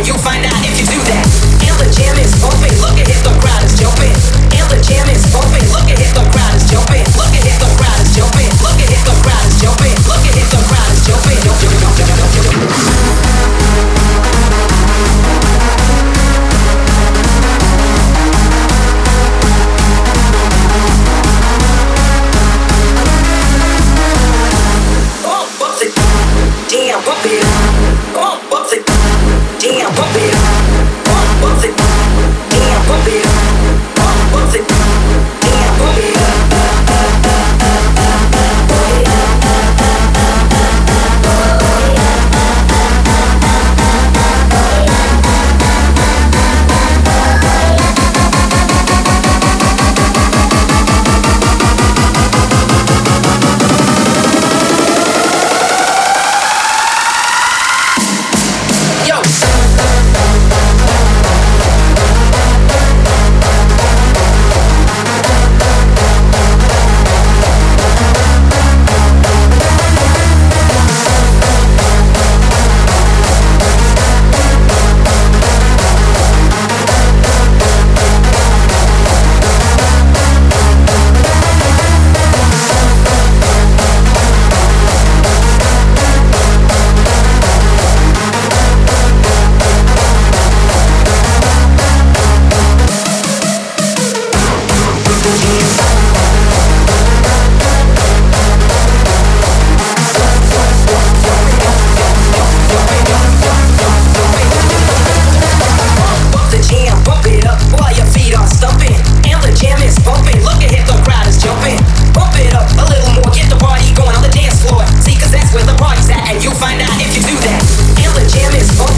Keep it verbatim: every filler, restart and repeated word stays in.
and you'll find out if you do that. And the jam is bumping, look at it, the crowd is jumping. And the jam is bumping, look at it, the crowd is jumping. Look at it, the crowd is jumping. Look at it, the crowd is jumping. Look at it, the crowd is jumping. Oh, bump it, damn, bump it. Oh, bump it, damn, bump it. Oh, bump it, damn, bump it. Oh, bump it, damn, bump it. Find out if you do that. And the jam is